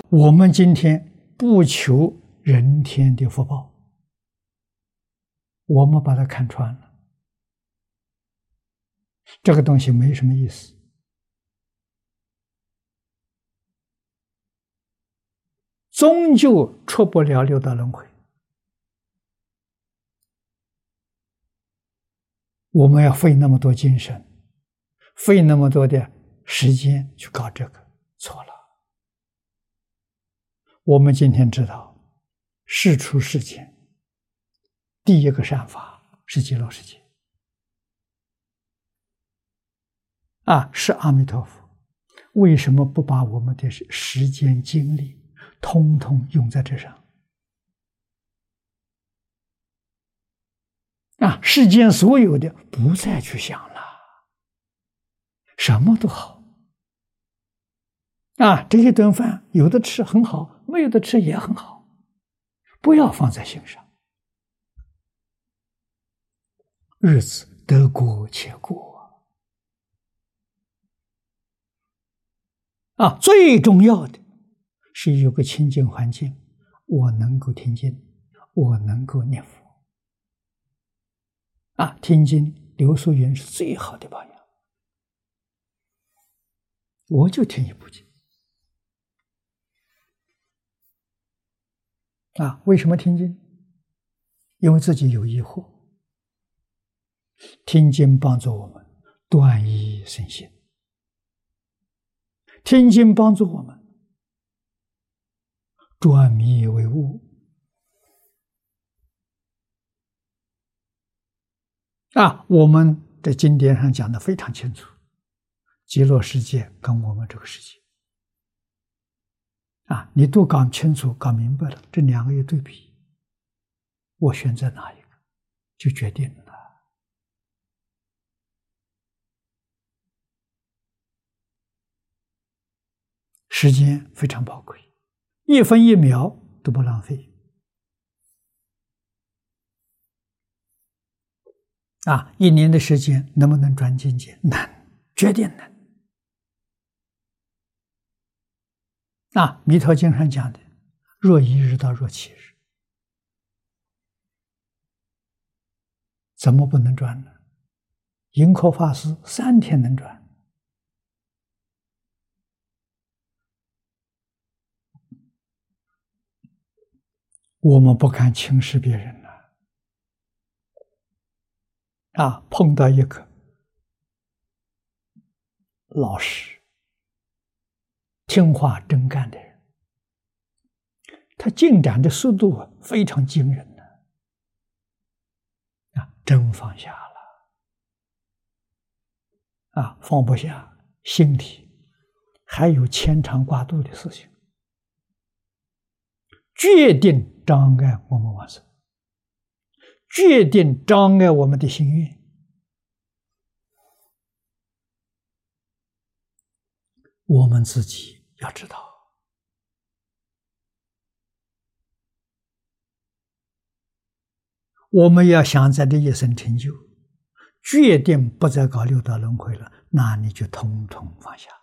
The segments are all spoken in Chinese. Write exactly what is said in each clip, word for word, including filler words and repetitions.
我们今天不求人天的福报，我们把它看穿了，这个东西没什么意思。终究出不了六道轮回，我们要费那么多精神，费那么多的时间去搞这个，错了。我们今天知道，世出世间第一个善法是极乐世界，啊，是阿弥陀佛。为什么不把我们的时间精力通通用在这上？啊，世间所有的不再去想了，什么都好。啊，这一顿饭有的吃很好，没有的吃也很好，不要放在心上。日子得过且过啊，最重要的是有个清净环境，我能够听经，我能够念佛。啊，听经，刘素云是最好的榜样。我就听一部经。啊，为什么听经？因为自己有疑惑。听经帮助我们断疑生信，听经帮助我们转迷为悟。啊，我们在经典上讲的非常清楚，极乐世界跟我们这个世界，啊，你都搞清楚、搞明白了，这两个一对比，我选择哪一个，就决定了。时间非常宝贵，一分一秒都不浪费。啊，一年的时间能不能转境界？难，决定难。啊，弥陀经上讲的，若一日到若七日，怎么不能转呢？盈科法师三天能转。我们不敢轻视别人了。啊，碰到一个老实、听话、真干的人，他进展的速度非常惊人的，啊，真放下了，啊，放不下心体，还有牵肠挂肚的事情，决定障碍我们往生，决定障碍我们的心愿。我们自己要知道，我们要想在这一生成就，决定不再搞六道轮回了，那你就统统放下。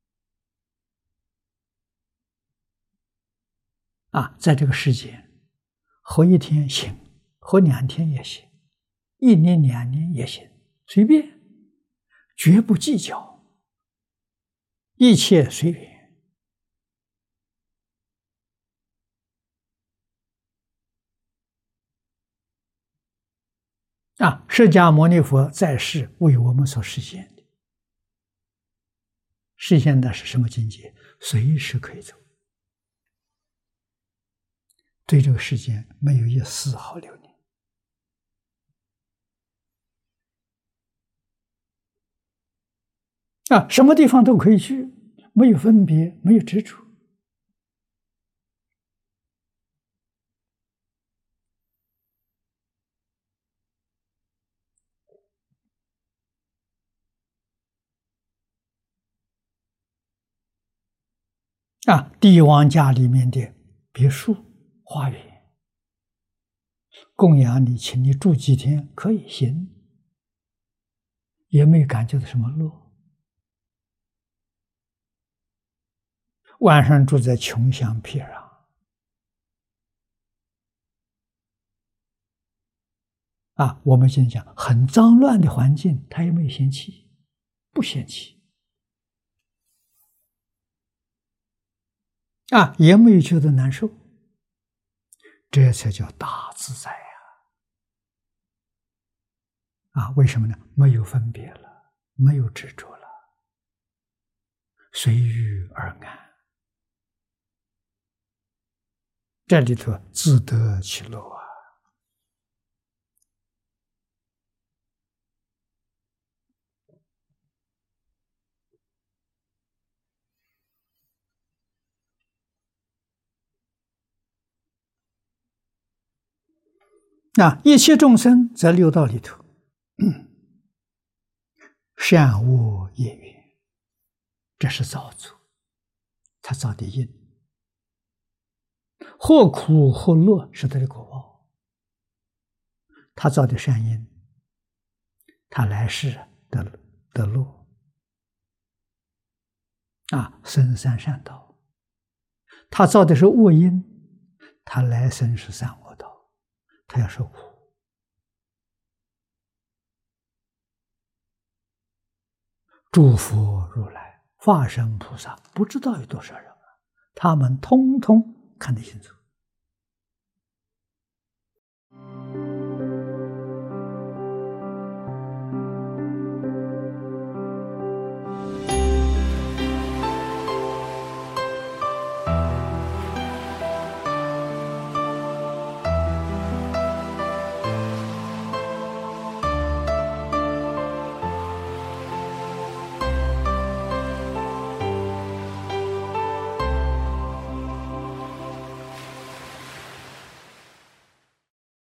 啊，在这个世界，活一天行，活两天也行，一年两年也行，随便，绝不计较，一切随缘。啊，释迦牟尼佛在世为我们所实现的，实现的是什么境界？随时可以走，对这个世界没有一丝毫留恋。啊，什么地方都可以去，没有分别，没有执着。啊，帝王家里面的别墅、花园，供养你，请你住几天可以行，也没有感觉到什么乐。 晚上住在穷乡僻壤，啊，我们现在讲很脏乱的环境，他也没有嫌弃，不嫌弃，啊，也没有觉得难受，这才叫大自在呀！啊，为什么呢？没有分别了，没有执着了，随遇而安，这里头自得其乐啊！啊，一切众生在六道里头，善恶业缘，这是造作，他造的因，或苦或乐是他的果报。他造的善因，他来世得得乐，啊，生三善道；他造的是恶因，他来生是三恶道，他要受苦。诸佛如来、化身菩萨，不知道有多少人啊，他们通通看得清楚。